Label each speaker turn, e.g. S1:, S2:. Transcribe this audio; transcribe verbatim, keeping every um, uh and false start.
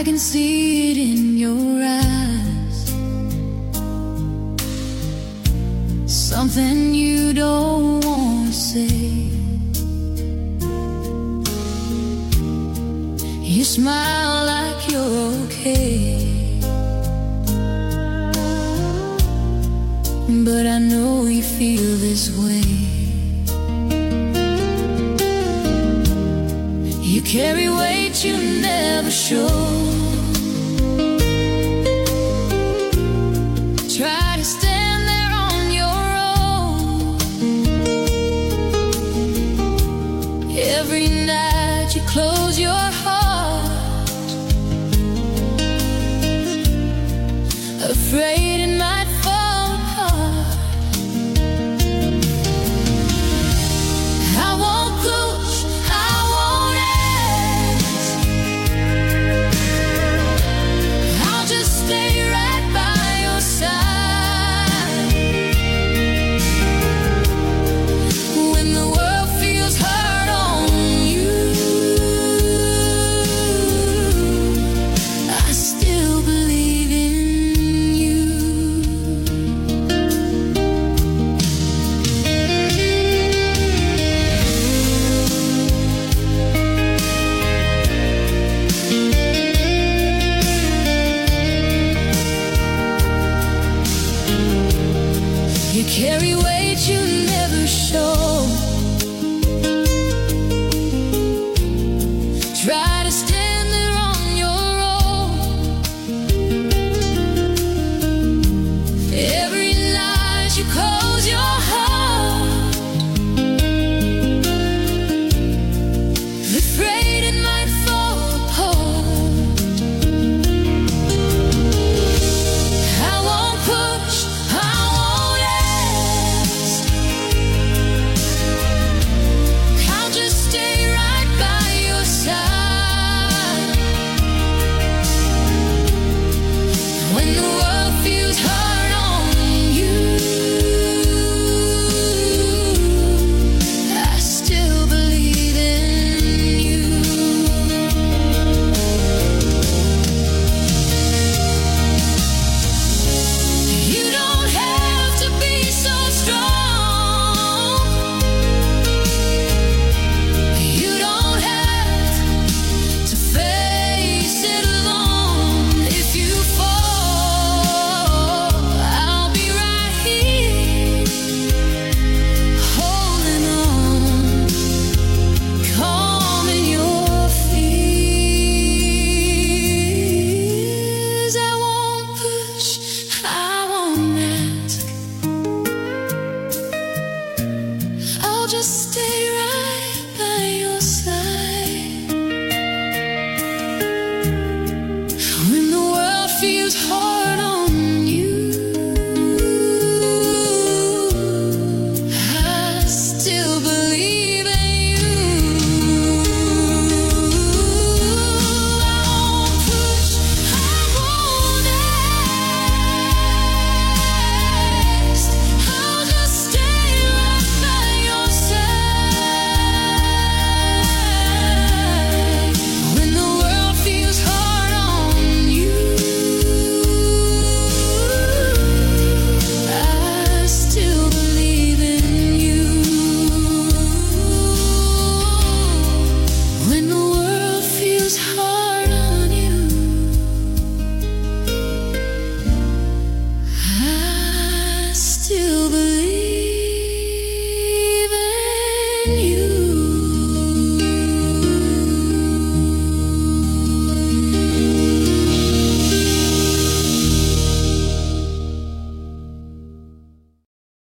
S1: I can see it in your eyes, something you don't want to say. You smile like you're okay, but I know you feel this way. You carry weight you never show. Try to stand there on your own. Every night you close your heart, afraid it might fall apart. I won't push, I won't ask, I'll just stay right by your side. When the world feels hard on you, I still believe in you. You carry weight you never show.